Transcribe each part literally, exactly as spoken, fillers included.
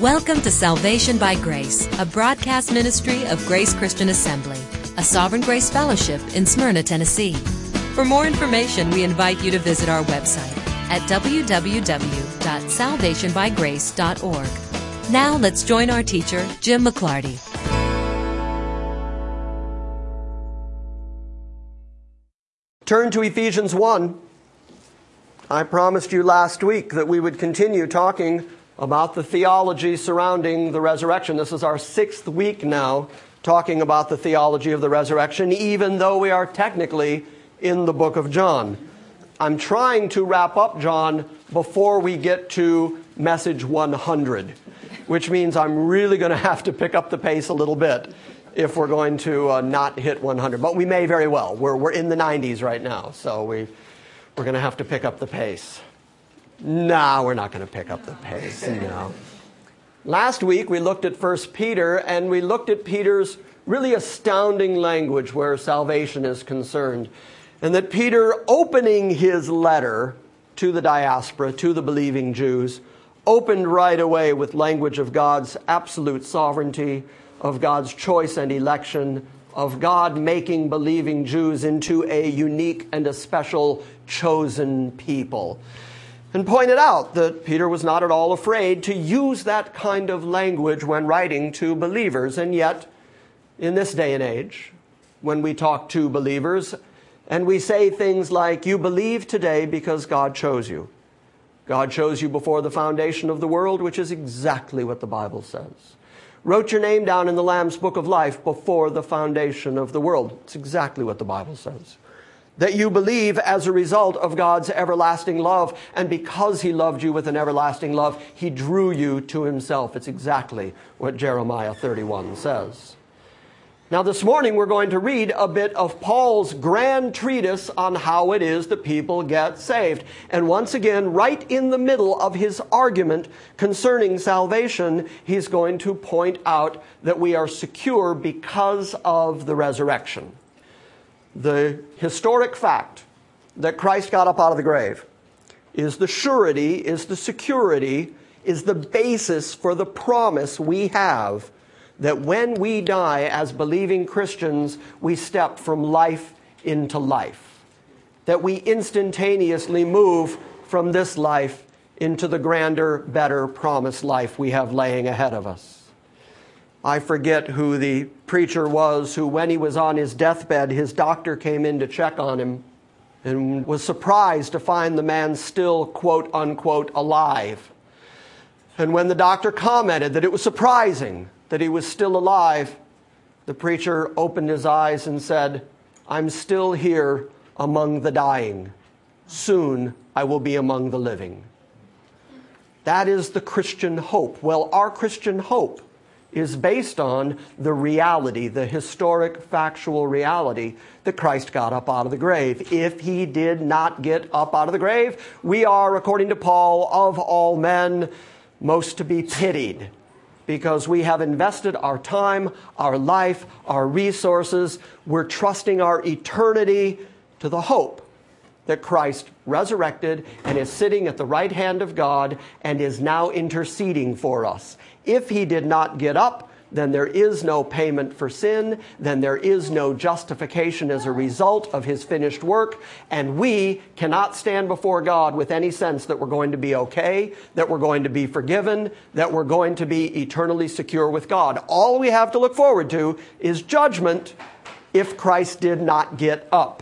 Welcome to Salvation by Grace, a broadcast ministry of Grace Christian Assembly, a Sovereign Grace Fellowship in Smyrna, Tennessee. For more information, we invite you to visit our website at w w w dot salvation by grace dot org. Now let's join our teacher, Jim McClarty. Turn to Ephesians one. I promised you last week that we would continue talking about the theology surrounding the resurrection. This is our sixth week now talking about the theology of the resurrection, even though we are technically in the book of John. I'm trying to wrap up John before we get to message one hundred, which means I'm really going to have to pick up the pace a little bit if we're going to uh, not hit one hundred. But we may very well. We're, we're in the nineties right now, so we, we're going to have to pick up the pace. No, we're not going to pick up the pace. No. Last week we looked at First Peter, and we looked at Peter's really astounding language where salvation is concerned. And that Peter, opening his letter to the diaspora, to the believing Jews, opened right away with language of God's absolute sovereignty, of God's choice and election, of God making believing Jews into a unique and a special chosen people. And pointed out that Peter was not at all afraid to use that kind of language when writing to believers. And yet, in this day and age, when we talk to believers and we say things like, you believe today because God chose you. God chose you before the foundation of the world, which is exactly what the Bible says. Wrote your name down in the Lamb's Book of Life before the foundation of the world. It's exactly what the Bible says. That you believe as a result of God's everlasting love, and because He loved you with an everlasting love, He drew you to Himself. It's exactly what Jeremiah thirty-one says. Now this morning we're going to read a bit of Paul's grand treatise on how it is that people get saved. And once again, right in the middle of his argument concerning salvation, he's going to point out that we are secure because of the resurrection. The historic fact that Christ got up out of the grave is the surety, is the security, is the basis for the promise we have that when we die as believing Christians, we step from life into life. That we instantaneously move from this life into the grander, better promised life we have laying ahead of us. I forget who the preacher was who, when he was on his deathbed, his doctor came in to check on him and was surprised to find the man still, quote unquote, alive. And when the doctor commented that it was surprising that he was still alive, the preacher opened his eyes and said, I'm still here among the dying. Soon I will be among the living. That is the Christian hope. Well, our Christian hope is based on the reality, the historic, factual reality that Christ got up out of the grave. If He did not get up out of the grave, we are, according to Paul, of all men, most to be pitied, because we have invested our time, our life, our resources. We're trusting our eternity to the hope that Christ resurrected and is sitting at the right hand of God and is now interceding for us. If He did not get up, then there is no payment for sin, then there is no justification as a result of His finished work, and we cannot stand before God with any sense that we're going to be okay, that we're going to be forgiven, that we're going to be eternally secure with God. All we have to look forward to is judgment if Christ did not get up.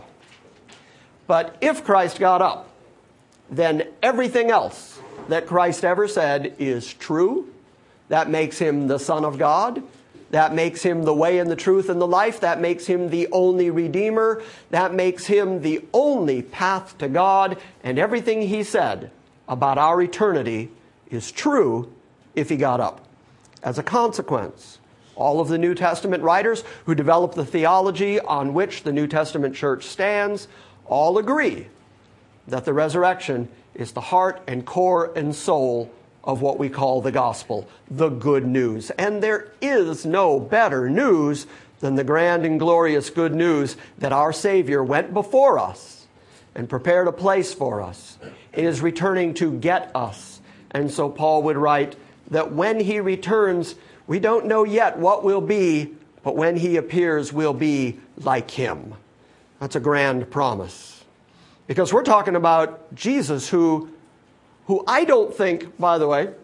But if Christ got up, then everything else that Christ ever said is true. That makes Him the Son of God. That makes Him the way and the truth and the life. That makes Him the only Redeemer. That makes Him the only path to God. And everything He said about our eternity is true if He got up. As a consequence, all of the New Testament writers who developed the theology on which the New Testament church stands all agree that the resurrection is the heart and core and soul of what we call the gospel, the good news. And there is no better news than the grand and glorious good news that our Savior went before us and prepared a place for us. It is returning to get us. And so Paul would write that when he returns, we don't know yet what will be, but when he appears, we'll be like him. That's a grand promise. Because we're talking about Jesus, who, who I don't think, by the way,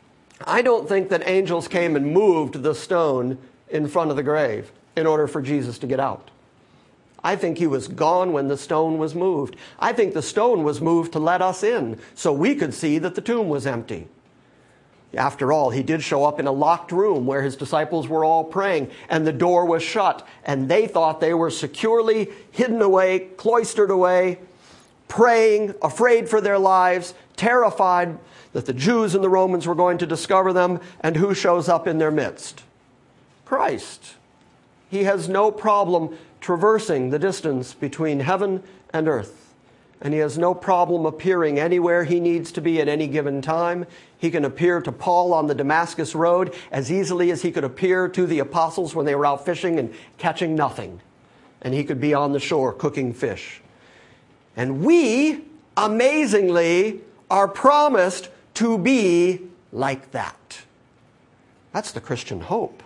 I don't think that angels came and moved the stone in front of the grave in order for Jesus to get out. I think he was gone when the stone was moved. I think the stone was moved to let us in so we could see that the tomb was empty. After all, he did show up in a locked room where his disciples were all praying, and the door was shut, and they thought they were securely hidden away, cloistered away, praying, afraid for their lives, terrified that the Jews and the Romans were going to discover them, and who shows up in their midst? Christ. He has no problem traversing the distance between heaven and earth. And he has no problem appearing anywhere he needs to be at any given time. He can appear to Paul on the Damascus Road as easily as he could appear to the apostles when they were out fishing and catching nothing. And he could be on the shore cooking fish. And we, amazingly, are promised to be like that. That's the Christian hope.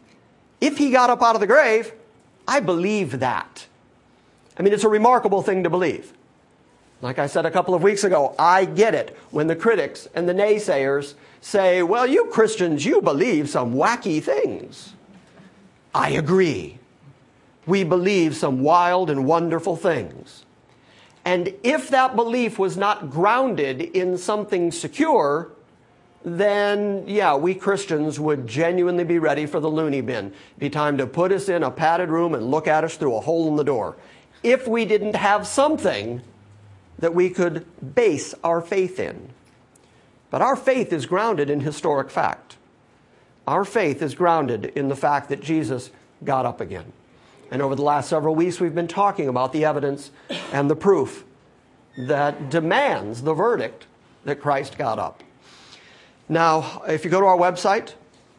If he got up out of the grave, I believe that. I mean, it's a remarkable thing to believe. Like I said a couple of weeks ago, I get it when the critics and the naysayers say, well, you Christians, you believe some wacky things. I agree. We believe some wild and wonderful things. And if that belief was not grounded in something secure, then, yeah, we Christians would genuinely be ready for the loony bin. It'd be time to put us in a padded room and look at us through a hole in the door. If we didn't have something that we could base our faith in. But our faith is grounded in historic fact. Our faith is grounded in the fact that Jesus got up again. And over the last several weeks, we've been talking about the evidence and the proof that demands the verdict that Christ got up. Now, if you go to our website,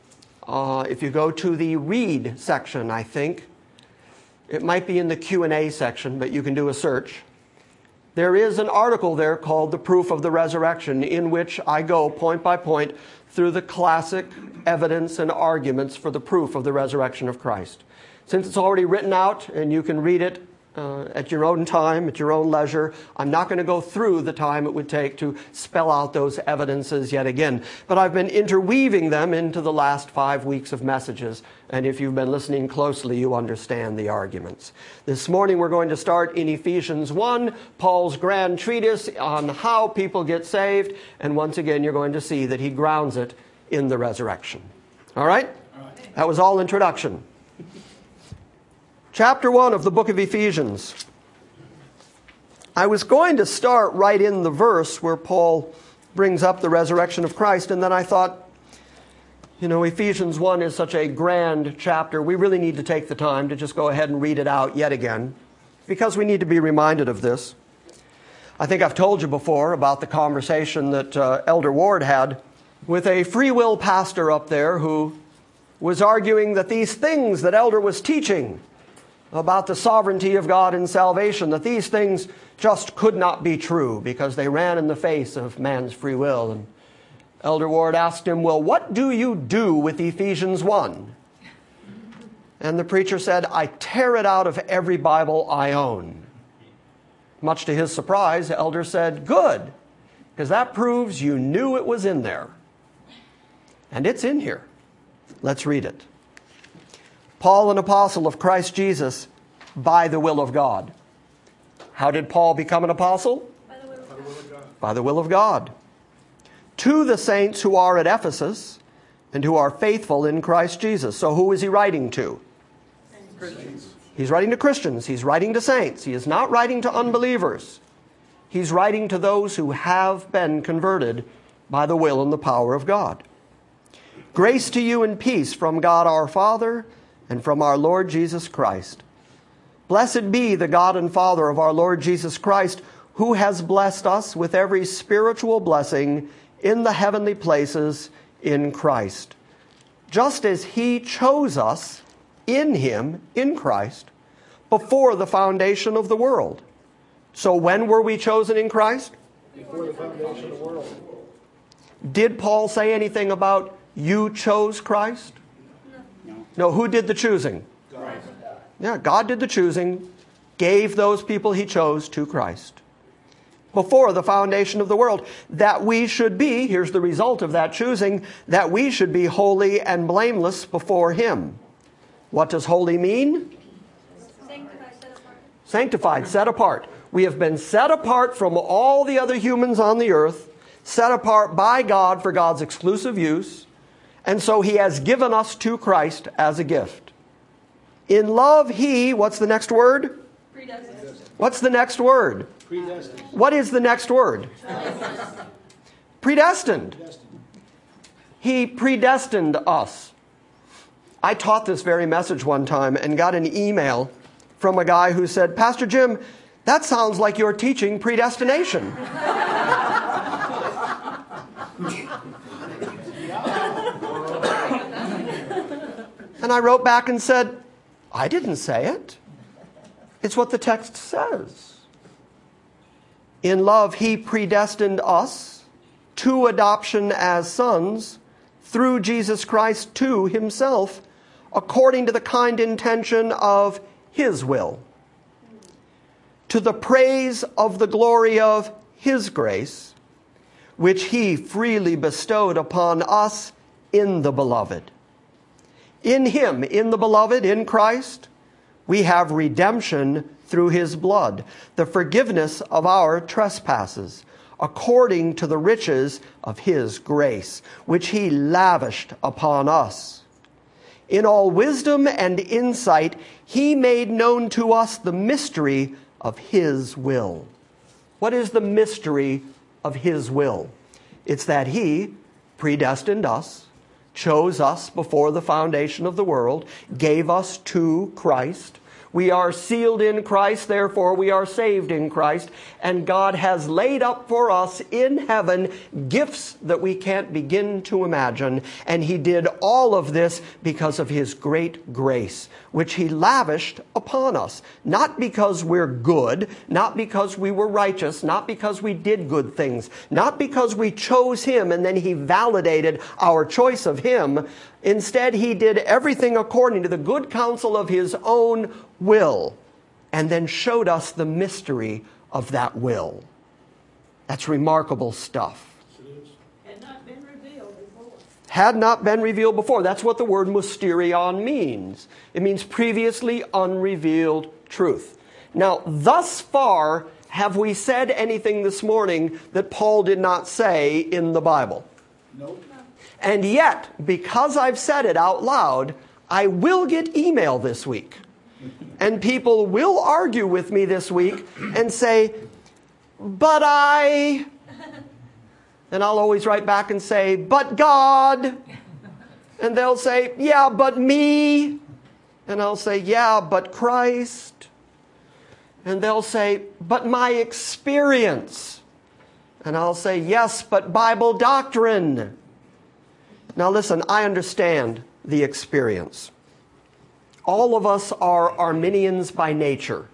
uh, if you go to the read section, I think, it might be in the Q and A section, but you can do a search. There is an article there called The Proof of the Resurrection, in which I go point by point through the classic evidence and arguments for the proof of the resurrection of Christ. Since it's already written out and you can read it uh, at your own time, at your own leisure, I'm not going to go through the time it would take to spell out those evidences yet again. But I've been interweaving them into the last five weeks of messages. And if you've been listening closely, you understand the arguments. This morning we're going to start in Ephesians one, Paul's grand treatise on how people get saved. And once again, you're going to see that he grounds it in the resurrection. All right? All right. That was all introduction. Chapter one of the book of Ephesians. I was going to start right in the verse where Paul brings up the resurrection of Christ, and then I thought, you know, Ephesians one is such a grand chapter, we really need to take the time to just go ahead and read it out yet again, because we need to be reminded of this. I think I've told you before about the conversation that uh, Elder Ward had with a free will pastor up there who was arguing that these things that Elder was teaching about the sovereignty of God in salvation, that these things just could not be true because they ran in the face of man's free will. And Elder Ward asked him, well, what do you do with Ephesians one? And the preacher said, I tear it out of every Bible I own. Much to his surprise, Elder said, good, because that proves you knew it was in there. And it's in here. Let's read it. Paul, an apostle of Christ Jesus, by the will of God. How did Paul become an apostle? By the will of God. By the will of God. To the saints who are at Ephesus and who are faithful in Christ Jesus. So who is he writing to? Christians. He's writing to Christians. He's writing to saints. He is not writing to unbelievers. He's writing to those who have been converted by the will and the power of God. Grace to you and peace from God our Father and from our Lord Jesus Christ. Blessed be the God and Father of our Lord Jesus Christ, who has blessed us with every spiritual blessing in the heavenly places in Christ, just as he chose us in him, in Christ, before the foundation of the world. So when were we chosen in Christ? Before the foundation of the world. Did Paul say anything about you chose Christ? No. No, who did the choosing? God. Yeah, God did the choosing, gave those people he chose to Christ before the foundation of the world, that we should be, here's the result of that choosing, that we should be holy and blameless before him. What does holy mean? Sanctified, set apart. Sanctified, set apart. We have been set apart from all the other humans on the earth, set apart by God for God's exclusive use, and so he has given us to Christ as a gift. In love, he, what's the next word? Predestined. What's the next word? Predestined. What is the next word? Predestined. He predestined us. I taught this very message one time and got an email from a guy who said, Pastor Jim, that sounds like you're teaching predestination. And I wrote back and said, I didn't say it. It's what the text says. In love, he predestined us to adoption as sons through Jesus Christ to himself, according to the kind intention of his will, to the praise of the glory of his grace, which he freely bestowed upon us in the beloved. In him, in the beloved, in Christ, we have redemption through his blood, the forgiveness of our trespasses, according to the riches of his grace, which he lavished upon us. In all wisdom and insight, he made known to us the mystery of his will. What is the mystery of his will? It's that he predestined us, chose us before the foundation of the world, gave us to Christ. We are sealed in Christ, therefore we are saved in Christ. And God has laid up for us in heaven gifts that we can't begin to imagine. And he did all of this because of his great grace, which he lavished upon us. Not because we're good, not because we were righteous, not because we did good things, not because we chose him and then he validated our choice of him. Instead, he did everything according to the good counsel of his own will, and then showed us the mystery of that will. That's remarkable stuff. Had not been revealed before. Had not been revealed before. That's what the word mysterion means. It means previously unrevealed truth. Now, thus far, have we said anything this morning that Paul did not say in the Bible? Nope. And yet, because I've said it out loud, I will get email this week. And people will argue with me this week and say, but I... And I'll always write back and say, but God. And they'll say, yeah, but me. And I'll say, yeah, but Christ. And they'll say, but my experience. And I'll say, yes, but Bible doctrine. Now listen, I understand the experience. All of us are Arminians by nature.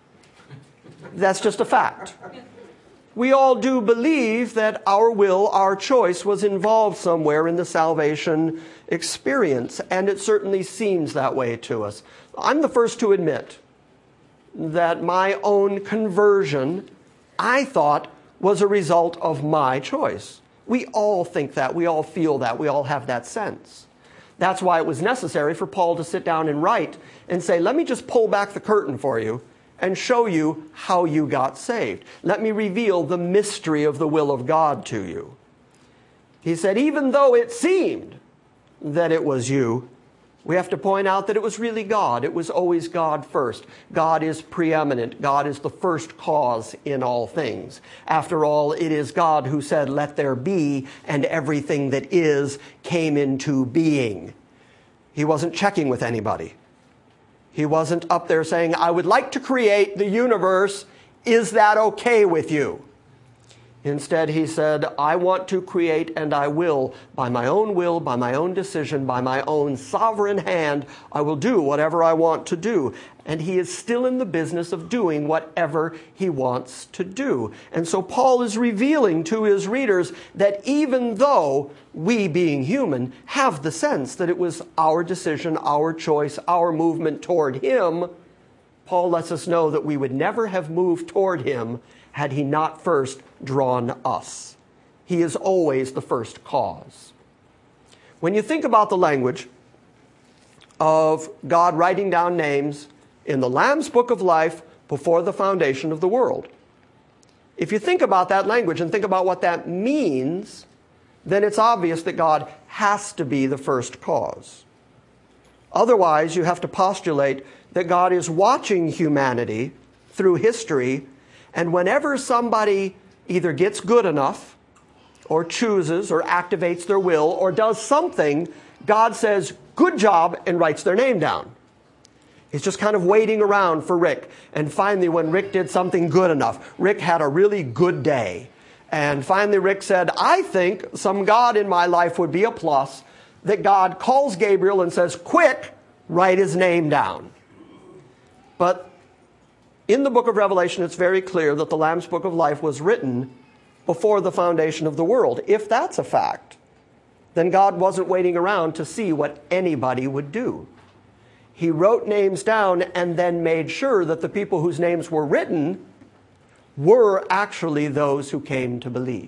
That's just a fact. We all do believe that our will, our choice was involved somewhere in the salvation experience, and it certainly seems that way to us. I'm the first to admit that my own conversion, I thought, was a result of my choice. We all think that. We all feel that. We all have that sense. That's why it was necessary for Paul to sit down and write and say, let me just pull back the curtain for you and show you how you got saved. Let me reveal the mystery of the will of God to you. He said, even though it seemed that it was you, we have to point out that it was really God. It was always God first. God is preeminent. God is the first cause in all things. After all, it is God who said, let there be, and everything that is came into being. He wasn't checking with anybody. He wasn't up there saying, I would like to create the universe. Is that okay with you? Instead, he said, I want to create and I will, by my own will, by my own decision, by my own sovereign hand, I will do whatever I want to do. And he is still in the business of doing whatever he wants to do. And so Paul is revealing to his readers that even though we, being human, have the sense that it was our decision, our choice, our movement toward him, Paul lets us know that we would never have moved toward him had he not first drawn us. He is always the first cause. When you think about the language of God writing down names in the Lamb's Book of Life before the foundation of the world, if you think about that language and think about what that means, then it's obvious that God has to be the first cause. Otherwise, you have to postulate that God is watching humanity through history, and whenever somebody either gets good enough or chooses or activates their will or does something, God says, good job, and writes their name down. He's just kind of waiting around for Rick. And finally, when Rick did something good enough, Rick had a really good day. And finally, Rick said, I think some God in my life would be a plus, that God calls Gabriel and says, quick, write his name down. But in the book of Revelation, it's very clear that the Lamb's Book of Life was written before the foundation of the world. If that's a fact, then God wasn't waiting around to see what anybody would do. He wrote names down and then made sure that the people whose names were written were actually those who came to believe.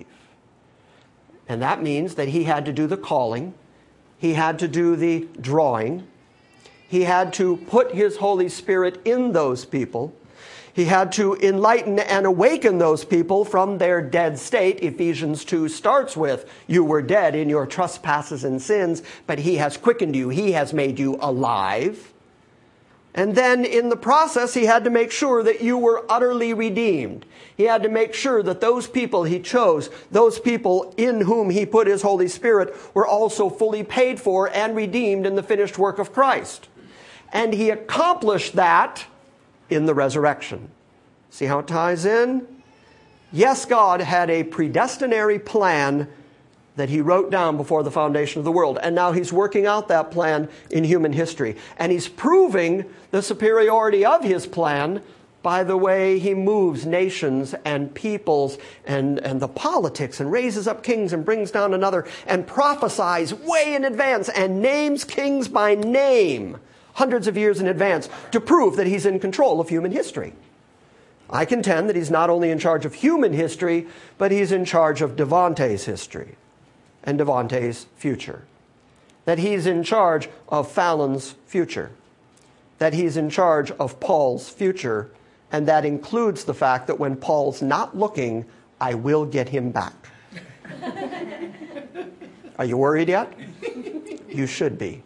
And that means that he had to do the calling. He had to do the drawing. He had to put his Holy Spirit in those people. He had to enlighten and awaken those people from their dead state. Ephesians two starts with, you were dead in your trespasses and sins, but he has quickened you. He has made you alive. And then in the process, he had to make sure that you were utterly redeemed. He had to make sure that those people he chose, those people in whom he put his Holy Spirit, were also fully paid for and redeemed in the finished work of Christ. And he accomplished that in the resurrection. See how it ties in? Yes, God had a predestinary plan that he wrote down before the foundation of the world. And now he's working out that plan in human history. And he's proving the superiority of his plan by the way he moves nations and peoples and, and the politics and raises up kings and brings down another and prophesies way in advance and names kings by name hundreds of years in advance to prove that he's in control of human history. I contend that he's not only in charge of human history, but he's in charge of Devontae's history and Devontae's future. That he's in charge of Fallon's future. That he's in charge of Paul's future. And that includes the fact that when Paul's not looking, I will get him back. Are you worried yet? You should be.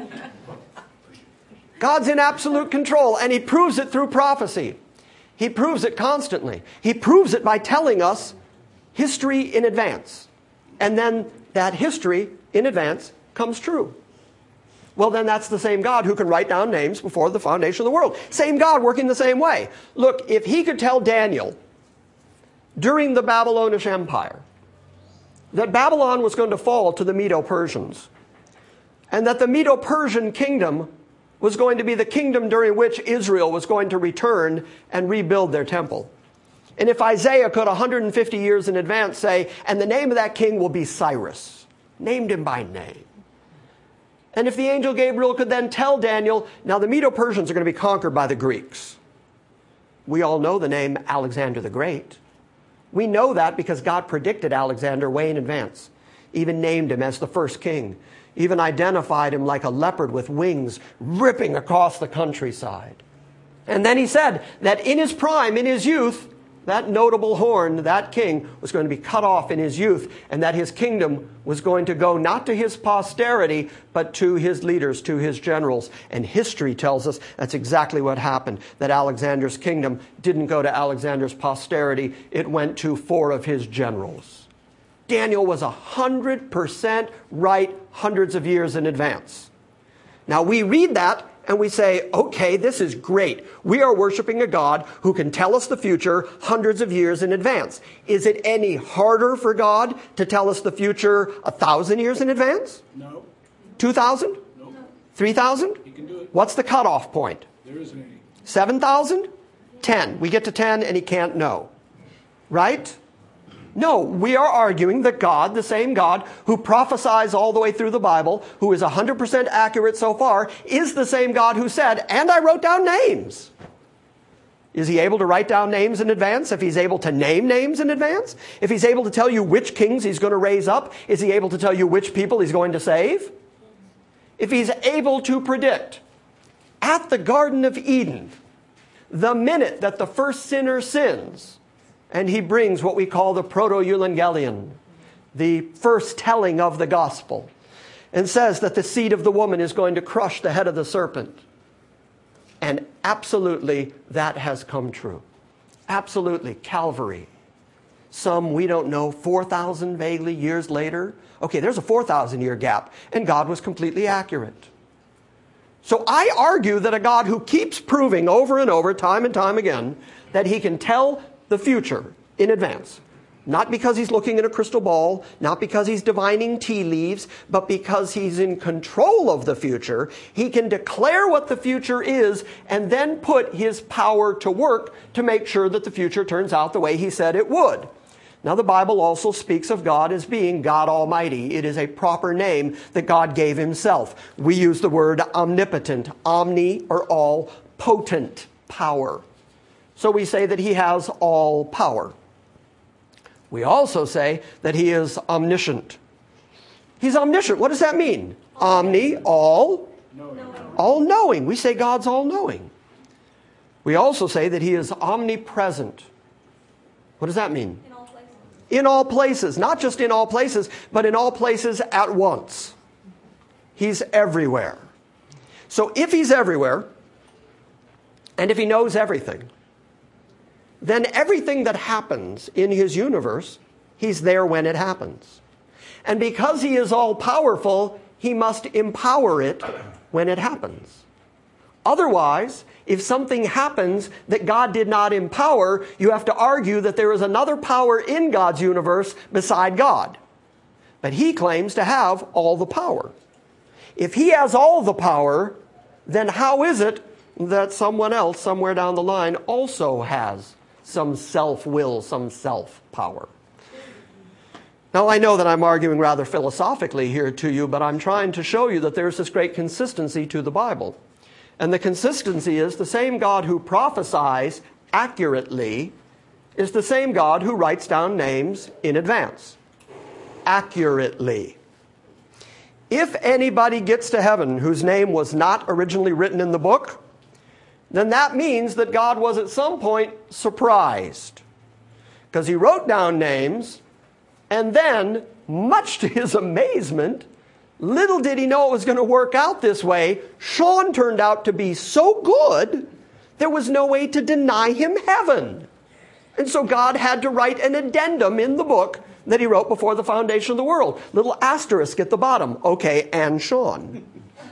God's in absolute control, and he proves it through prophecy. He proves it constantly. He proves it by telling us history in advance. And then that history in advance comes true. Well, then that's the same God who can write down names before the foundation of the world. Same God working the same way. Look, if he could tell Daniel during the Babylonian Empire that Babylon was going to fall to the Medo-Persians, and that the Medo-Persian kingdom was going to be the kingdom during which Israel was going to return and rebuild their temple. And if Isaiah could one hundred fifty years in advance say, and the name of that king will be Cyrus, named him by name. And if the angel Gabriel could then tell Daniel, now the Medo-Persians are going to be conquered by the Greeks. We all know the name Alexander the Great. We know that because God predicted Alexander way in advance, even named him as the first king. Even identified him like a leopard with wings ripping across the countryside. And then he said that in his prime, in his youth, that notable horn, that king, was going to be cut off in his youth, and that his kingdom was going to go not to his posterity, but to his leaders, to his generals. And history tells us that's exactly what happened, that Alexander's kingdom didn't go to Alexander's posterity, it went to four of his generals. Daniel was one hundred percent right hundreds of years in advance. Now we read that and we say, okay, this is great. We are worshiping a God who can tell us the future hundreds of years in advance. Is it any harder for God to tell us the future a thousand years in advance? No. Two thousand? No. Three thousand? He can do it. What's the cutoff point? There isn't any. Seven thousand? Ten. We get to ten and he can't know. Right? No, we are arguing that God, the same God who prophesies all the way through the Bible, who is one hundred percent accurate so far, is the same God who said, and I wrote down names. Is he able to write down names in advance? If he's able to name names in advance? If he's able to tell you which kings he's going to raise up? Is he able to tell you which people he's going to save? If he's able to predict at the Garden of Eden, the minute that the first sinner sins, and he brings what we call the proto-evangelion, the first telling of the gospel, and says that the seed of the woman is going to crush the head of the serpent. And absolutely, that has come true. Absolutely, Calvary. Some, we don't know, four thousand vaguely years later. Okay, there's a four thousand year gap, and God was completely accurate. So I argue that a God who keeps proving over and over, time and time again, that he can tell the future in advance. Not because he's looking at a crystal ball, not because he's divining tea leaves, but because he's in control of the future. He can declare what the future is and then put his power to work to make sure that the future turns out the way he said it would. Now, the Bible also speaks of God as being God Almighty. It is a proper name that God gave himself. We use the word omnipotent, omni or all, potent power. So we say that he has all power. We also say that he is omniscient. He's omniscient. What does that mean? Omni, all, all-knowing. We say God's all-knowing. We also say that he is omnipresent. What does that mean? In all places. In all places. Not just in all places, but in all places at once. He's everywhere. So if he's everywhere, and if he knows everything, then everything that happens in his universe, he's there when it happens. And because he is all-powerful, he must empower it when it happens. Otherwise, if something happens that God did not empower, you have to argue that there is another power in God's universe beside God. But he claims to have all the power. If he has all the power, then how is it that someone else somewhere down the line also has some self-will, some self-power? Now, I know that I'm arguing rather philosophically here to you, but I'm trying to show you that there's this great consistency to the Bible. And the consistency is the same God who prophesies accurately is the same God who writes down names in advance. Accurately. If anybody gets to heaven whose name was not originally written in the book, then that means that God was at some point surprised. Because he wrote down names, and then, much to his amazement, little did he know it was going to work out this way, Sean turned out to be so good, there was no way to deny him heaven. And so God had to write an addendum in the book that he wrote before the foundation of the world. Little asterisk at the bottom. Okay, and Sean.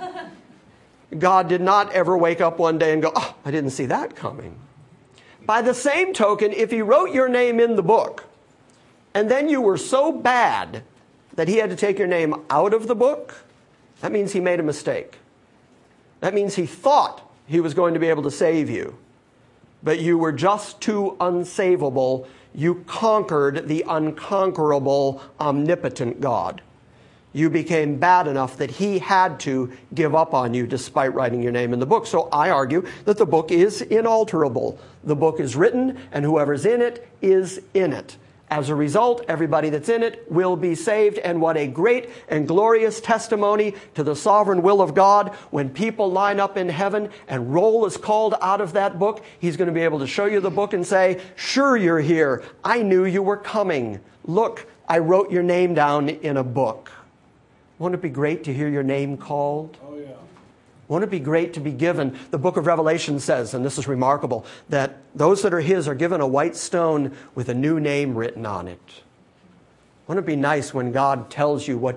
God did not ever wake up one day and go, oh, I didn't see that coming. By the same token, if he wrote your name in the book, and then you were so bad that he had to take your name out of the book, that means he made a mistake. That means he thought he was going to be able to save you, but you were just too unsavable. You conquered the unconquerable, omnipotent God. You became bad enough that he had to give up on you despite writing your name in the book. So I argue that the book is inalterable. The book is written, and whoever's in it is in it. As a result, everybody that's in it will be saved. And what a great and glorious testimony to the sovereign will of God. When people line up in heaven and roll is called out of that book, he's going to be able to show you the book and say, sure, you're here. I knew you were coming. Look, I wrote your name down in a book. Won't it be great to hear your name called? Oh, yeah. Won't it be great to be given? The book of Revelation says, and this is remarkable, that those that are his are given a white stone with a new name written on it. Won't it be nice when God tells you what your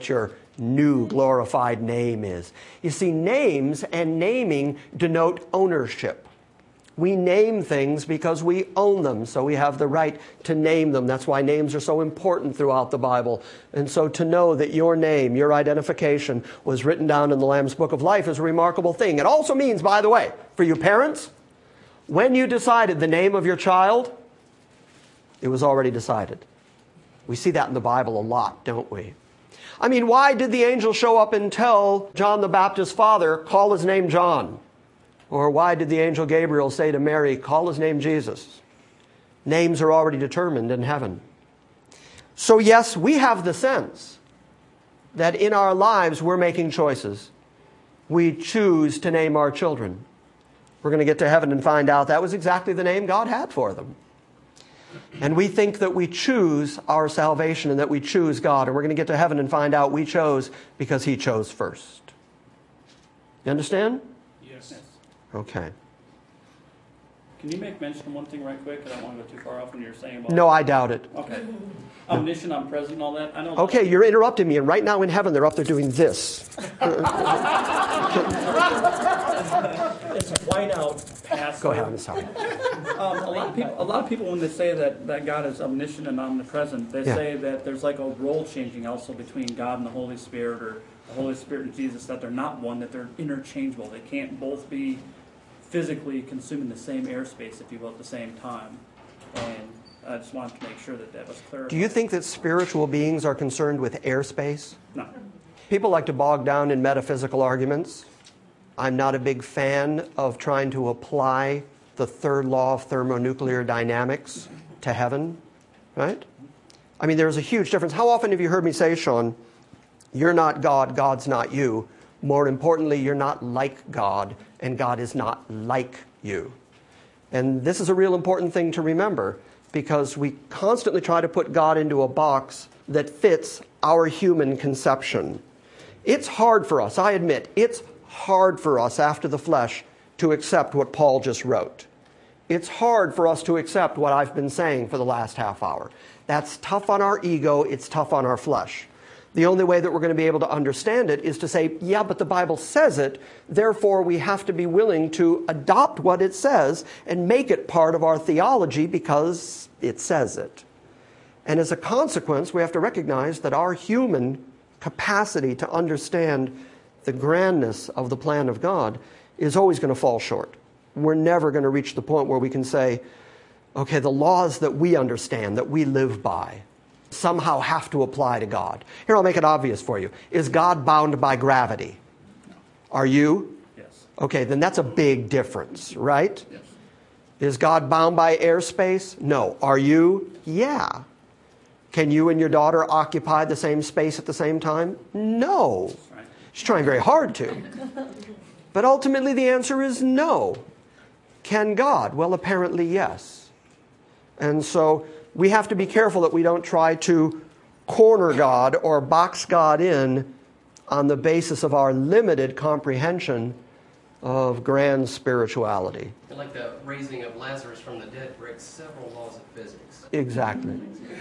new glorified name is. You see, names and naming denote ownership. We name things because we own them, so we have the right to name them. That's why names are so important throughout the Bible. And so to know that your name, your identification, was written down in the Lamb's Book of Life is a remarkable thing. It also means, by the way, for you parents, when you decided the name of your child, it was already decided. We see that in the Bible a lot, don't we? I mean, why did the angel show up and tell John the Baptist's father, call his name John? Or why did the angel Gabriel say to Mary, call his name Jesus? Names are already determined in heaven. So yes, we have the sense that in our lives we're making choices. We choose to name our children. We're going to get to heaven and find out that was exactly the name God had for them. And we think that we choose our salvation and that we choose God. And we're going to get to heaven and find out we chose because He chose first. You understand? Yes. Okay. Can you make mention of one thing right quick? I don't want to go too far off when you're saying about... No, I doubt it. Okay. Omniscient, omnipresent, and all that. I know. Okay, you're interrupting me, and right now in heaven they're up there doing this. It's white out past. Go ahead, I'm sorry. Um, a lot of people, a lot of people, when they say that, that God is omniscient and omnipresent, they Yeah. say that there's like a role changing also between God and the Holy Spirit, or the Holy Spirit and Jesus, that they're not one, that they're interchangeable. They can't both be physically consuming the same airspace, if you will, at the same time. And I just wanted to make sure that that was clear. Do you think that spiritual beings are concerned with airspace? No. People like to bog down in metaphysical arguments. I'm not a big fan of trying to apply the third law of thermonuclear dynamics to heaven, right? I mean, there's a huge difference. How often have you heard me say, Sean, you're not God, God's not you. More importantly, you're not like God, and God is not like you. And this is a real important thing to remember, because we constantly try to put God into a box that fits our human conception. It's hard for us, I admit, it's hard for us after the flesh to accept what Paul just wrote. It's hard for us to accept what I've been saying for the last half hour. That's tough on our ego, it's tough on our flesh. The only way that we're going to be able to understand it is to say, yeah, but the Bible says it, therefore we have to be willing to adopt what it says and make it part of our theology because it says it. And as a consequence, we have to recognize that our human capacity to understand the grandness of the plan of God is always going to fall short. We're never going to reach the point where we can say, okay, the laws that we understand, that we live by, somehow have to apply to God. Here, I'll make it obvious for you. Is God bound by gravity? No. Are you? Yes. Okay, then that's a big difference, right? Yes. Is God bound by airspace? No. Are you? Yeah. Can you and your daughter occupy the same space at the same time? No. Right. She's trying very hard to. But ultimately the answer is no. Can God? Well, apparently yes. And so we have to be careful that we don't try to corner God or box God in on the basis of our limited comprehension of grand spirituality. And like the raising of Lazarus from the dead breaks several laws of physics. Exactly.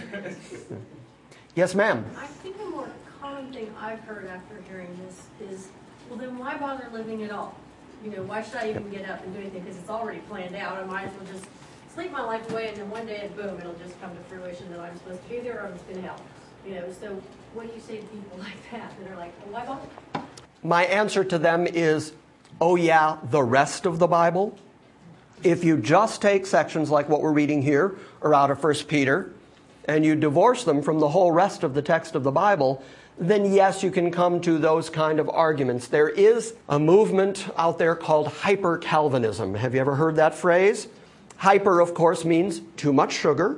Yes, ma'am. I think a more common thing I've heard after hearing this is, well, then why bother living at all? You know, why should I even get up and do anything? Because it's already planned out. I might as well just sleep my life away, and then one day, boom, it'll just come to fruition that I'm supposed to be there or I'm just going to hell. You know, so what do you say to people like that that are like, well, why bother? My answer to them is, oh yeah, the rest of the Bible. If you just take sections like what we're reading here or out of First Peter, and you divorce them from the whole rest of the text of the Bible, then yes, you can come to those kind of arguments. There is a movement out there called hyper-Calvinism. Have you ever heard that phrase? Hyper, of course, means too much sugar.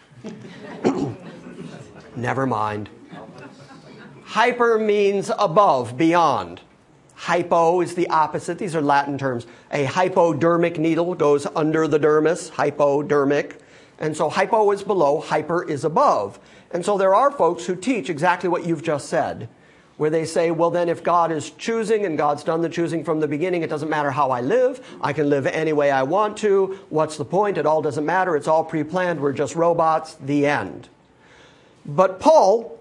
Never mind. Hyper means above, beyond. Hypo is the opposite. These are Latin terms. A hypodermic needle goes under the dermis, hypodermic. And so hypo is below, hyper is above. And so there are folks who teach exactly what you've just said, where they say, well, then if God is choosing and God's done the choosing from the beginning, it doesn't matter how I live. I can live any way I want to. What's the point? It all doesn't matter. It's all pre-planned. We're just robots. The end. But Paul,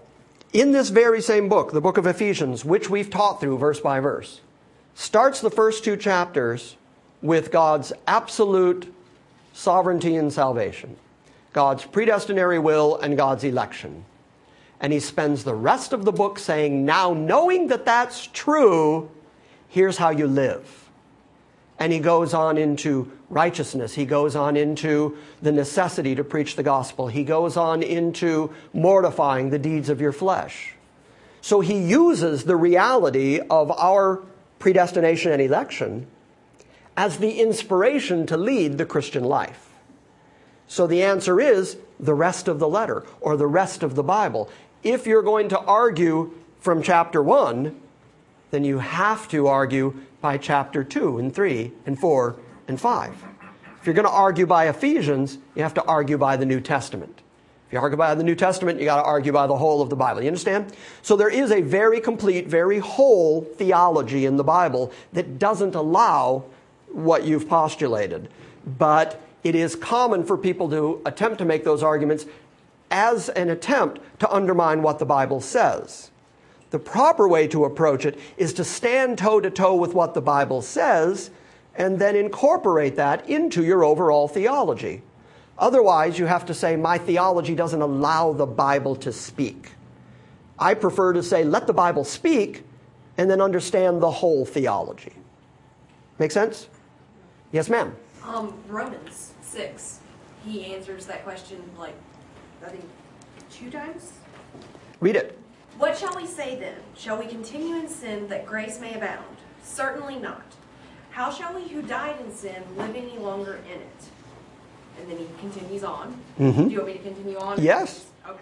in this very same book, the book of Ephesians, which we've taught through verse by verse, starts the first two chapters with God's absolute sovereignty and salvation, God's predestinary will and God's election. And he spends the rest of the book saying, now knowing that that's true, here's how you live. And he goes on into righteousness. He goes on into the necessity to preach the gospel. He goes on into mortifying the deeds of your flesh. So he uses the reality of our predestination and election as the inspiration to lead the Christian life. So the answer is the rest of the letter, or the rest of the Bible. If you're going to argue from chapter one, then you have to argue by chapter two and three and four and five. If you're going to argue by Ephesians, you have to argue by the New Testament. If you argue by the New Testament, you got to argue by the whole of the Bible. You understand? So there is a very complete, very whole theology in the Bible that doesn't allow what you've postulated. But it is common for people to attempt to make those arguments as an attempt to undermine what the Bible says. The proper way to approach it is to stand toe-to-toe with what the Bible says and then incorporate that into your overall theology. Otherwise, you have to say, my theology doesn't allow the Bible to speak. I prefer to say, let the Bible speak, and then understand the whole theology. Make sense? Yes, ma'am. Um, Romans six, he answers that question like, I think, two times? Read it. What shall we say then? Shall we continue in sin that grace may abound? Certainly not. How shall we who died in sin live any longer in it? And then he continues on. Mm-hmm. Do you want me to continue on? Yes. Okay.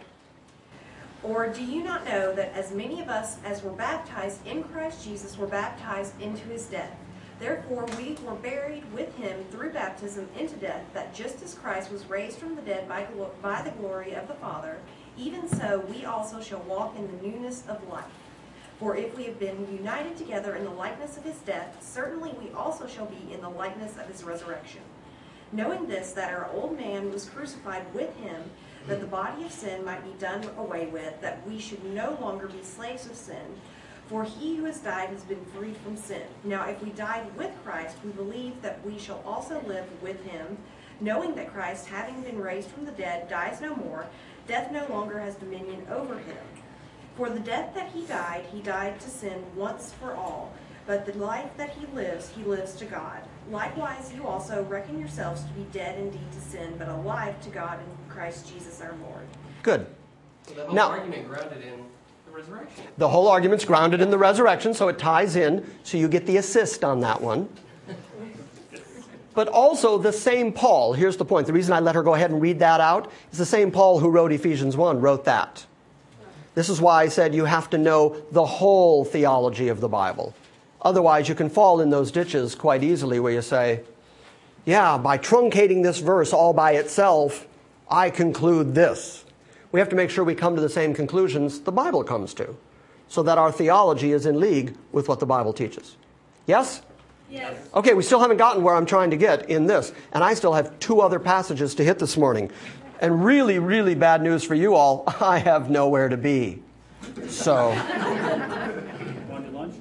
Or do you not know that as many of us as were baptized in Christ Jesus were baptized into his death? Therefore we were buried with him through baptism into death, that just as Christ was raised from the dead by, glo- by the glory of the Father, even so we also shall walk in the newness of life. For if we have been united together in the likeness of his death, certainly we also shall be in the likeness of his resurrection. Knowing this, that our old man was crucified with him, that the body of sin might be done away with, that we should no longer be slaves of sin. For he who has died has been freed from sin. Now if we died with Christ, we believe that we shall also live with him, knowing that Christ, having been raised from the dead, dies no more. Death no longer has dominion over him. For the death that he died, he died to sin once for all. But the life that he lives, he lives to God. Likewise, you also reckon yourselves to be dead indeed to sin, but alive to God in Christ Jesus our Lord. Good. So that whole Now- argument grounded in the resurrection. The whole argument's grounded in the resurrection, so it ties in, so you get the assist on that one. But also the same Paul, here's the point. The reason I let her go ahead and read that out is the same Paul who wrote Ephesians one wrote that. This is why I said you have to know the whole theology of the Bible. Otherwise, you can fall in those ditches quite easily where you say, yeah, by truncating this verse all by itself, I conclude this. We have to make sure we come to the same conclusions the Bible comes to, so that our theology is in league with what the Bible teaches. Yes? Yes. Okay, we still haven't gotten where I'm trying to get in this. And I still have two other passages to hit this morning. And really, really bad news for you all, I have nowhere to be. So, Want to lunch?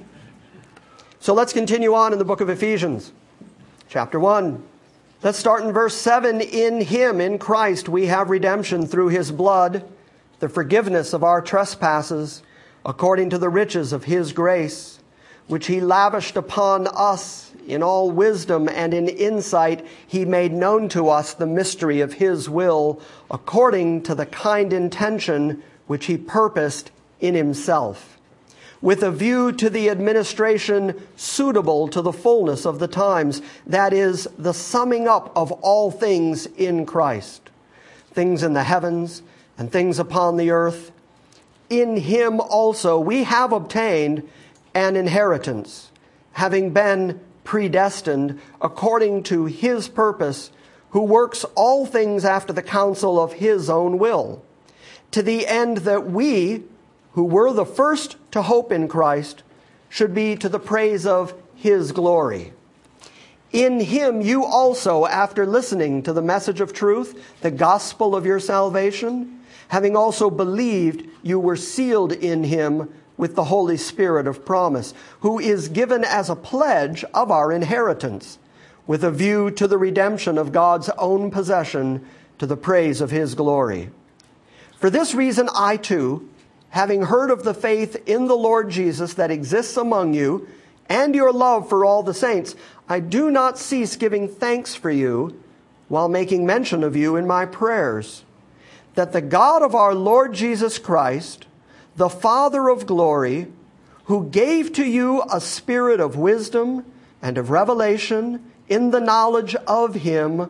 so let's continue on in the book of Ephesians, chapter one. Let's start in verse seven. In him, in Christ, we have redemption through his blood, the forgiveness of our trespasses, according to the riches of his grace, which he lavished upon us in all wisdom and in insight. He made known to us the mystery of his will, according to the kind intention which he purposed in himself, with a view to the administration suitable to the fullness of the times, that is, the summing up of all things in Christ, things in the heavens and things upon the earth. In him also we have obtained an inheritance, having been predestined according to his purpose, who works all things after the counsel of his own will, to the end that we, who were the first to hope in Christ, should be to the praise of his glory. In him you also, after listening to the message of truth, the gospel of your salvation, having also believed, you were sealed in him with the Holy Spirit of promise, who is given as a pledge of our inheritance, with a view to the redemption of God's own possession, to the praise of his glory. For this reason, I too, having heard of the faith in the Lord Jesus that exists among you, and your love for all the saints, I do not cease giving thanks for you, while making mention of you in my prayers, that the God of our Lord Jesus Christ, the Father of glory, who gave to you a spirit of wisdom and of revelation in the knowledge of him,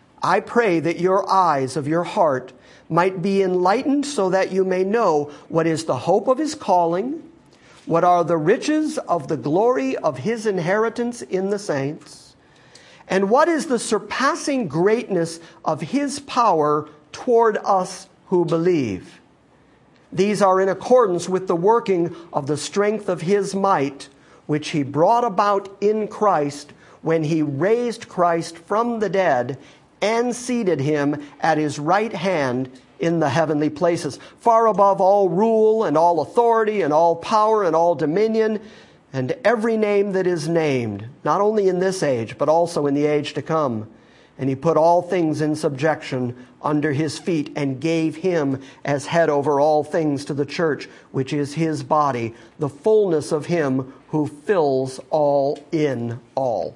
I pray that your eyes of your heart might be enlightened, so that you may know what is the hope of his calling, what are the riches of the glory of his inheritance in the saints, and what is the surpassing greatness of his power toward us who believe. These are in accordance with the working of the strength of his might, which he brought about in Christ when he raised Christ from the dead and seated him at his right hand in the heavenly places, far above all rule and all authority and all power and all dominion and every name that is named, not only in this age, but also in the age to come. And he put all things in subjection under his feet and gave him as head over all things to the church, which is his body, the fullness of him who fills all in all.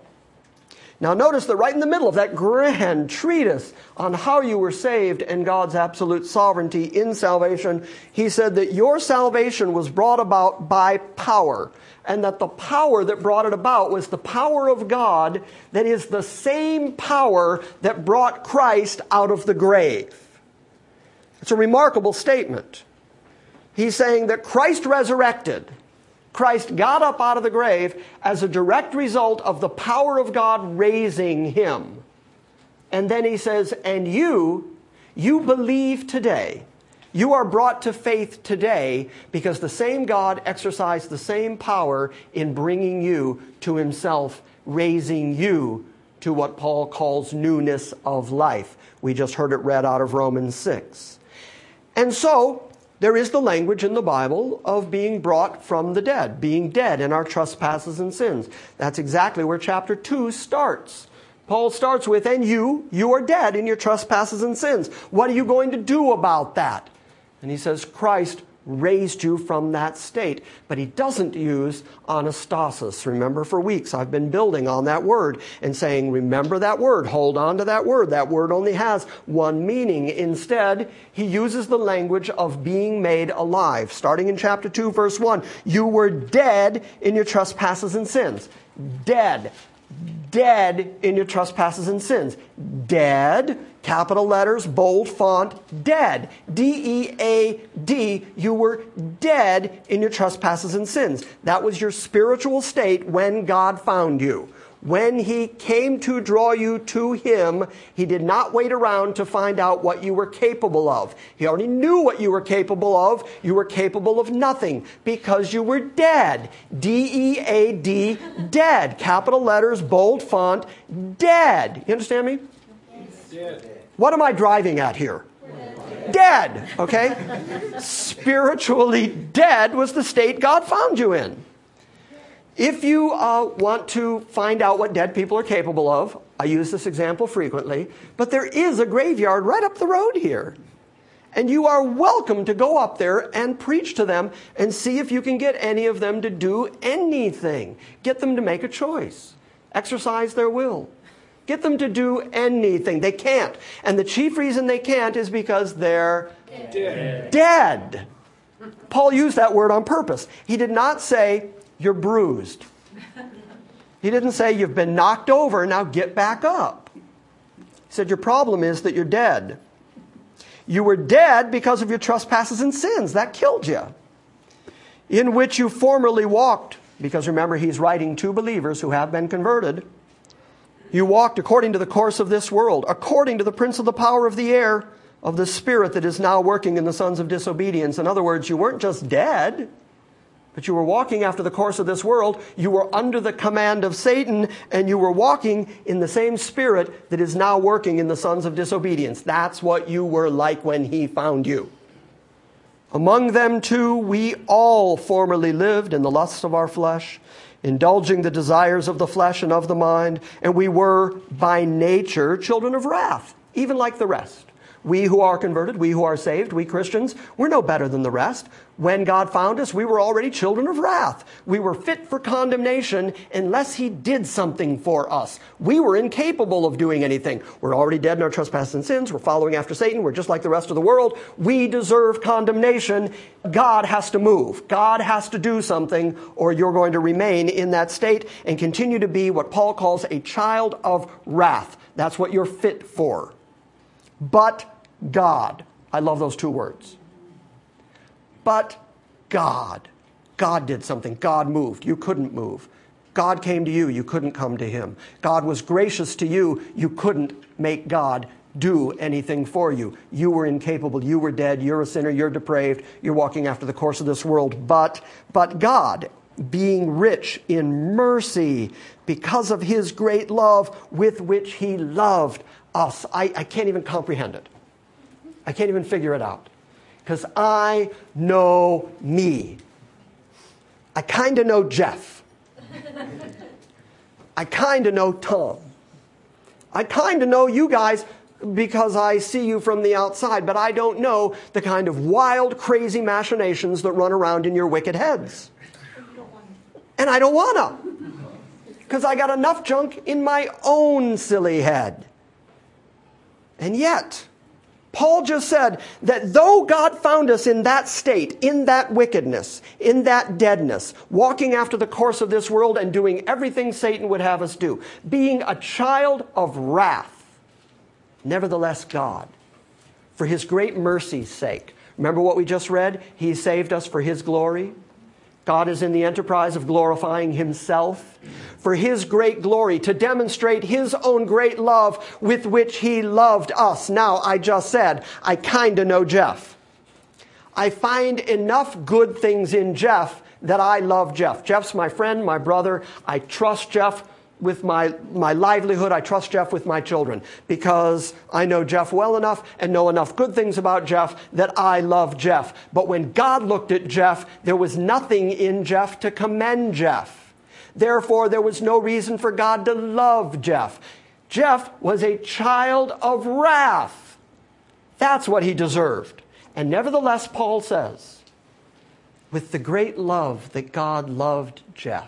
Now notice that right in the middle of that grand treatise on how you were saved and God's absolute sovereignty in salvation, he said that your salvation was brought about by power, and that the power that brought it about was the power of God that is the same power that brought Christ out of the grave. It's a remarkable statement. He's saying that Christ resurrected. Christ got up out of the grave as a direct result of the power of God raising him. And then he says, and you, you believe today. You are brought to faith today because the same God exercised the same power in bringing you to himself, raising you to what Paul calls newness of life. We just heard it read out of Romans six. And so, there is the language in the Bible of being brought from the dead, being dead in our trespasses and sins. That's exactly where chapter two starts. Paul starts with, and you, you are dead in your trespasses and sins. What are you going to do about that? And he says, Christ raised you from that state. But he doesn't use anastasis. Remember, for weeks I've been building on that word and saying, remember that word, hold on to that word. That word only has one meaning. Instead, he uses the language of being made alive. Starting in chapter two, verse one, you were dead in your trespasses and sins. Dead. Dead in your trespasses and sins. Dead, capital letters, bold font, dead. D E A D. You were dead in your trespasses and sins. That was your spiritual state when God found you. When he came to draw you to him, he did not wait around to find out what you were capable of. He already knew what you were capable of. You were capable of nothing because you were dead. D E A D, dead. Capital letters, bold font, dead. You understand me? Dead. What am I driving at here? Dead, okay? Spiritually dead was the state God found you in. If you uh, want to find out what dead people are capable of, I use this example frequently, but there is a graveyard right up the road here. And you are welcome to go up there and preach to them and see if you can get any of them to do anything. Get them to make a choice. Exercise their will. Get them to do anything. They can't. And the chief reason they can't is because they're dead. Dead. Paul used that word on purpose. He did not say, you're bruised. He didn't say, you've been knocked over, now get back up. He said, your problem is that you're dead. You were dead because of your trespasses and sins. That killed you. In which you formerly walked, because remember, he's writing to believers who have been converted. You walked according to the course of this world, according to the prince of the power of the air, of the spirit that is now working in the sons of disobedience. In other words, you weren't just dead. But you were walking after the course of this world. You were under the command of Satan, and you were walking in the same spirit that is now working in the sons of disobedience. That's what you were like when he found you. Among them too, we all formerly lived in the lusts of our flesh, indulging the desires of the flesh and of the mind, and we were by nature children of wrath, even like the rest. We who are converted, we who are saved, we Christians, we're no better than the rest. When God found us, we were already children of wrath. We were fit for condemnation unless he did something for us. We were incapable of doing anything. We're already dead in our trespasses and sins. We're following after Satan. We're just like the rest of the world. We deserve condemnation. God has to move. God has to do something, or you're going to remain in that state and continue to be what Paul calls a child of wrath. That's what you're fit for. But God. I love those two words. But God. God did something. God moved. You couldn't move. God came to you. You couldn't come to him. God was gracious to you. You couldn't make God do anything for you. You were incapable. You were dead. You're a sinner. You're depraved. You're walking after the course of this world. But, but God, being rich in mercy because of his great love with which he loved us. I, I can't even comprehend it. I can't even figure it out. Because I know me. I kind of know Jeff. I kind of know Tom. I kind of know you guys because I see you from the outside, but I don't know the kind of wild, crazy machinations that run around in your wicked heads. And I don't want to. Because I got enough junk in my own silly head. And yet, Paul just said that though God found us in that state, in that wickedness, in that deadness, walking after the course of this world and doing everything Satan would have us do, being a child of wrath, nevertheless God, for his great mercy's sake. Remember what we just read? He saved us for his glory. God is in the enterprise of glorifying himself for his great glory, to demonstrate his own great love with which he loved us. Now, I just said, I kind of know Jeff. I find enough good things in Jeff that I love Jeff. Jeff's my friend, my brother. I trust Jeff with my, my livelihood. I trust Jeff with my children because I know Jeff well enough and know enough good things about Jeff that I love Jeff. But when God looked at Jeff, there was nothing in Jeff to commend Jeff. Therefore, there was no reason for God to love Jeff. Jeff was a child of wrath. That's what he deserved. And nevertheless, Paul says, with the great love that God loved Jeff.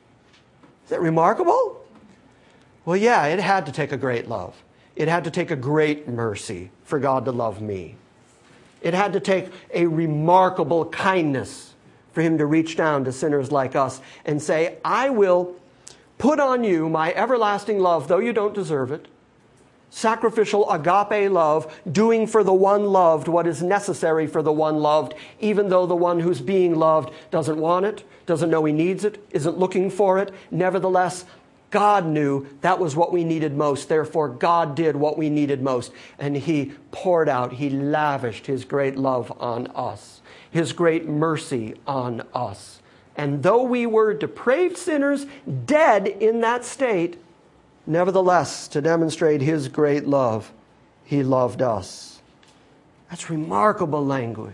Is that remarkable? Well, yeah, it had to take a great love. It had to take a great mercy for God to love me. It had to take a remarkable kindness for him to reach down to sinners like us and say, I will put on you my everlasting love, though you don't deserve it. Sacrificial agape love, doing for the one loved what is necessary for the one loved, even though the one who's being loved doesn't want it, doesn't know he needs it, isn't looking for it. Nevertheless, God knew that was what we needed most. Therefore, God did what we needed most. And he poured out, he lavished his great love on us, his great mercy on us. And though we were depraved sinners, dead in that state, nevertheless, to demonstrate his great love, he loved us. That's remarkable language.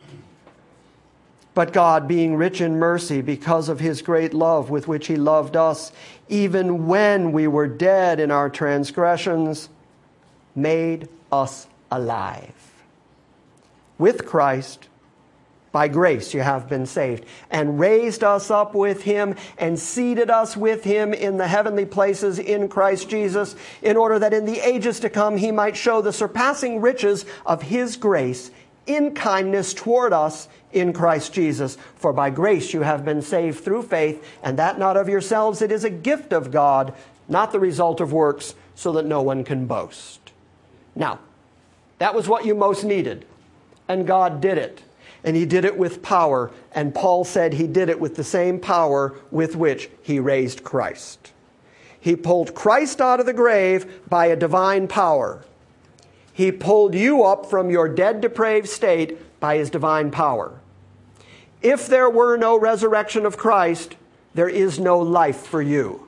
But God, being rich in mercy because of his great love with which he loved us, even when we were dead in our transgressions, made us alive. With Christ, by grace you have been saved, and raised us up with him and seated us with him in the heavenly places in Christ Jesus, in order that in the ages to come he might show the surpassing riches of his grace in kindness toward us in Christ Jesus. For by grace you have been saved through faith, and that not of yourselves, it is a gift of God, not the result of works, so that no one can boast. Now, that was what you most needed, and God did it. And he did it with power, and Paul said he did it with the same power with which he raised Christ. He pulled Christ out of the grave by a divine power. He pulled you up from your dead, depraved state by his divine power. If there were no resurrection of Christ, there is no life for you.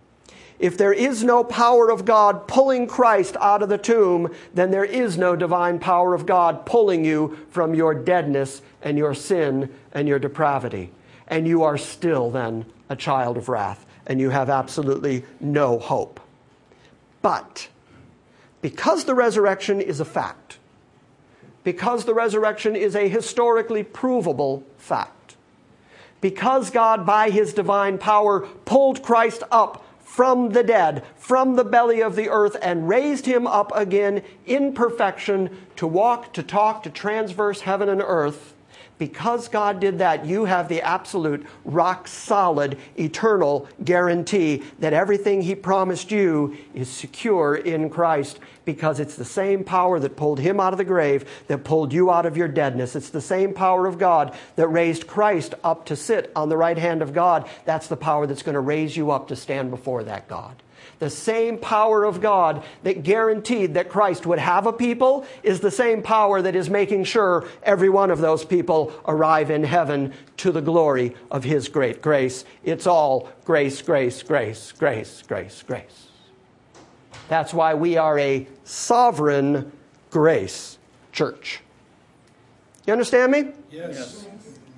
If there is no power of God pulling Christ out of the tomb, then there is no divine power of God pulling you from your deadness and your sin and your depravity. And you are still then a child of wrath, and you have absolutely no hope. But because the resurrection is a fact, because the resurrection is a historically provable fact, because God by his divine power pulled Christ up from the dead, from the belly of the earth, and raised him up again in perfection to walk, to talk, to transverse heaven and earth, because God did that, you have the absolute, rock-solid, eternal guarantee that everything he promised you is secure in Christ, because it's the same power that pulled him out of the grave, that pulled you out of your deadness. It's the same power of God that raised Christ up to sit on the right hand of God. That's the power that's going to raise you up to stand before that God. The same power of God that guaranteed that Christ would have a people is the same power that is making sure every one of those people arrive in heaven to the glory of his great grace. It's all grace, grace, grace, grace, grace, grace. That's why we are a sovereign grace church. You understand me? Yes. Yes.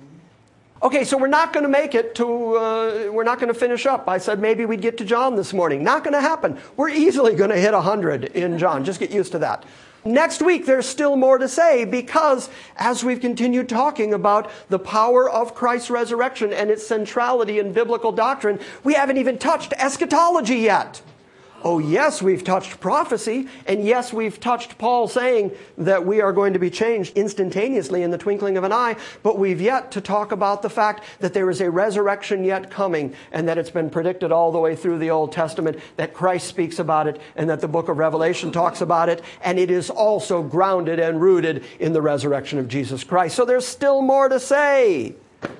Okay, so we're not going to make it to, uh, we're not going to finish up. I said maybe we'd get to John this morning. Not going to happen. We're easily going to hit one hundred in John. Just get used to that. Next week, there's still more to say, because as we've continued talking about the power of Christ's resurrection and its centrality in biblical doctrine, we haven't even touched eschatology yet. Oh, yes, we've touched prophecy, and yes, we've touched Paul saying that we are going to be changed instantaneously in the twinkling of an eye, but we've yet to talk about the fact that there is a resurrection yet coming, and that it's been predicted all the way through the Old Testament, that Christ speaks about it, and that the book of Revelation talks about it, and it is also grounded and rooted in the resurrection of Jesus Christ. So there's still more to say.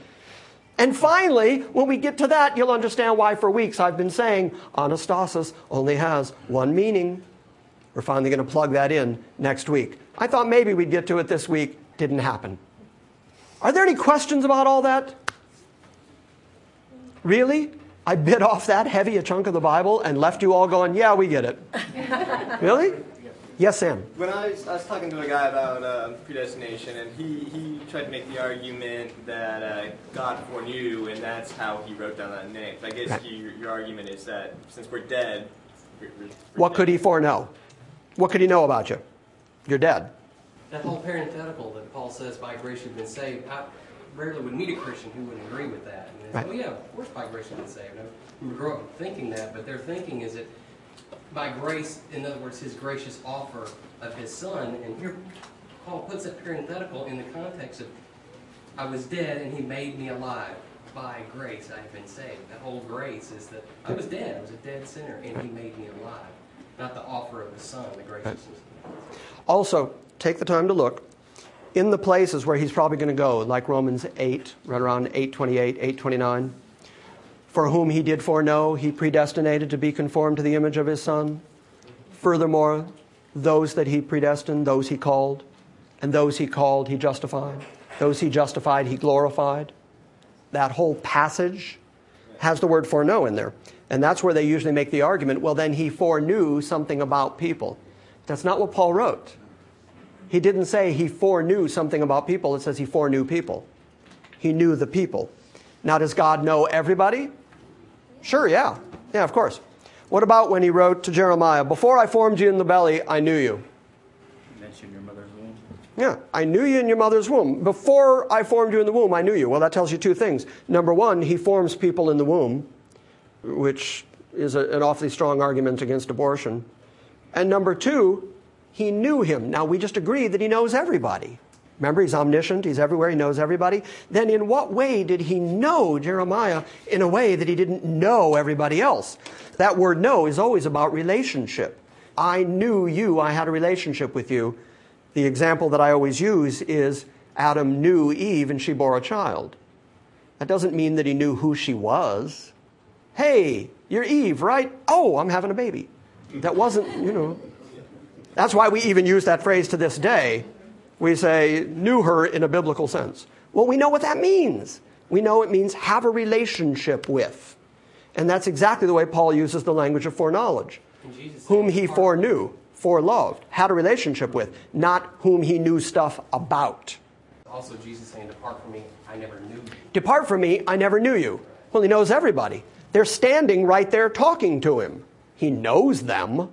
And finally, when we get to that, you'll understand why for weeks I've been saying anastasis only has one meaning. We're finally going to plug that in next week. I thought maybe we'd get to it this week. Didn't happen. Are there any questions about all that? Really? I bit off that heavy a chunk of the Bible and left you all going, yeah, we get it. Really? Yes, Sam. When I was, I was talking to a guy about uh, predestination, and he, he tried to make the argument that uh, God foreknew, and that's how he wrote down that name. I guess Right. you, your argument is that since we're dead, we're, we're What dead. could he foreknow? What could he know about you? You're dead. That whole parenthetical that Paul says, by grace you've been saved, I rarely would meet a Christian who would agree with that. And they say, Right. oh yeah, of course by grace you've been saved. Now, we grow up thinking that, but their thinking is that by grace, in other words, his gracious offer of his son, and here Paul puts a parenthetical in the context of, I was dead and he made me alive. By grace I have been saved. That whole grace is that I was dead, I was a dead sinner, and he made me alive. Not the offer of the son, the graciousness. Also, take the time to look in the places where he's probably going to go, like Romans eight, right around eight twenty-eight, eight twenty-nine. For whom he did foreknow, he predestinated to be conformed to the image of his Son. Furthermore, those that he predestined, those he called. And those he called, he justified. Those he justified, he glorified. That whole passage has the word foreknow in there. And that's where they usually make the argument, well, then he foreknew something about people. That's not what Paul wrote. He didn't say he foreknew something about people. It says he foreknew people. He knew the people. Now, does God know everybody? Sure, yeah. Yeah, of course. What about when he wrote to Jeremiah, before I formed you in the belly, I knew you? You mentioned your mother's womb. Yeah, I knew you in your mother's womb. Before I formed you in the womb, I knew you. Well, that tells you two things. Number one, he forms people in the womb, which is a, an awfully strong argument against abortion. And number two, he knew him. Now, we just agreed that he knows everybody. Remember, he's omniscient, he's everywhere, he knows everybody. Then in what way did he know Jeremiah in a way that he didn't know everybody else? That word know is always about relationship. I knew you, I had a relationship with you. The example that I always use is Adam knew Eve and she bore a child. That doesn't mean that he knew who she was. Hey, you're Eve, right? Oh, I'm having a baby. That wasn't, you know. That's why we even use that phrase to this day. We say, knew her in a biblical sense. Well, we know what that means. We know it means have a relationship with. And that's exactly the way Paul uses the language of foreknowledge. Whom he foreknew, foreloved, had a relationship with, not whom he knew stuff about. Also, Jesus saying, depart from me, I never knew you. Depart from me, I never knew you. Well, he knows everybody. They're standing right there talking to him. He knows them.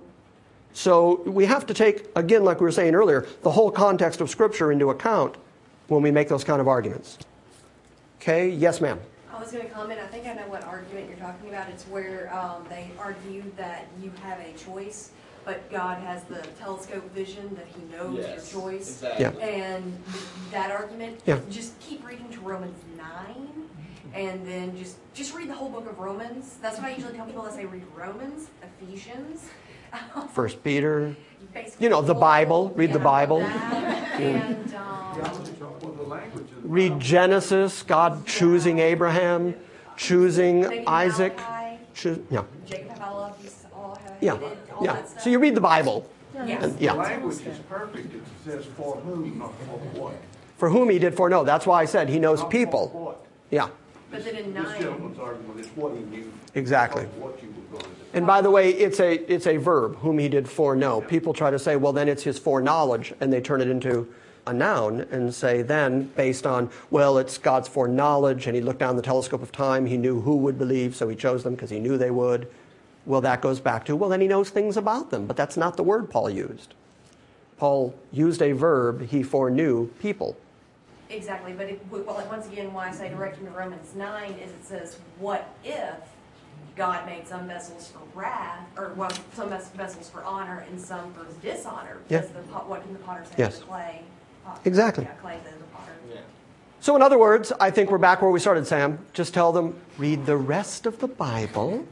So we have to take, again, like we were saying earlier, the whole context of Scripture into account when we make those kind of arguments. Okay, yes, ma'am. I was going to comment, I think I know what argument you're talking about. It's where um, they argue that you have a choice, but God has the telescope vision that he knows Yes, your choice. exactly. Yeah. And that argument, Yeah. just keep reading to Romans nine, and then just, just read the whole book of Romans. That's what I usually tell people as they read Romans, Ephesians. First Peter. Basically, You know, the Bible. Read the yeah, Bible. that, and, um, Well, the language of the Read Genesis, God choosing Abraham, choosing maybe Isaac. Malachi, Choo- yeah, Jacob have I loved, you all have yeah, hated, all yeah. that stuff. So you read the Bible. Yes. And- the yeah. language is perfect. It says for whom, not for what. For whom he did foreknow. That's why I said he knows Not for people. what. Yeah, But then in This nine, gentleman's argument is what he knew. exactly. not What you were going to do. And by the way, it's a it's a verb, whom he did foreknow. People try to say, well, then it's his foreknowledge, and they turn it into a noun and say then, based on, well, it's God's foreknowledge, and he looked down the telescope of time, he knew who would believe, so he chose them because he knew they would. Well, that goes back to, well, then he knows things about them, but that's not the word Paul used. Paul used a verb, he foreknew people. exactly, but it, well, like, once again, why I say direct him to Romans nine is it says, what if God made some vessels for wrath, or well, some ves- vessels for honor and some for dishonor? Yeah. Does the, pot- what can the potter say Yes. to the clay? Pot- Exactly. Yeah, clay to the potter. Yeah. So in other words, I think we're back where we started, Sam. Just tell them, read the rest of the Bible.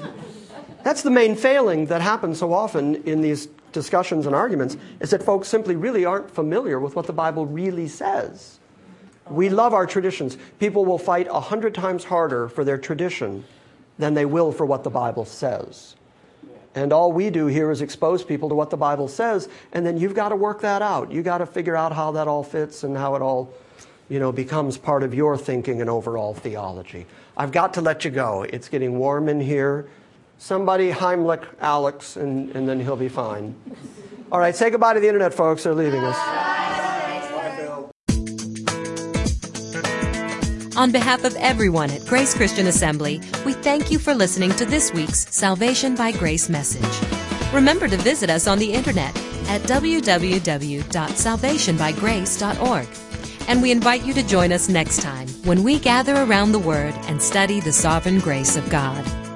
That's the main failing that happens so often in these discussions and arguments, is that folks simply really aren't familiar with what the Bible really says. We love our traditions. People will fight a hundred times harder for their tradition than they will for what the Bible says. And all we do here is expose people to what the Bible says, and then you've got to work that out. You've got to figure out how that all fits and how it all, you know, becomes part of your thinking and overall theology. I've got to let you go. It's getting warm in here. Somebody Heimlich Alex, and, and then he'll be fine. All right, say goodbye to the internet, folks. They're leaving us. On behalf of everyone at Grace Christian Assembly, we thank you for listening to this week's Salvation by Grace message. Remember to visit us on the internet at w w w dot salvation by grace dot org. And we invite you to join us next time when we gather around the Word and study the sovereign grace of God.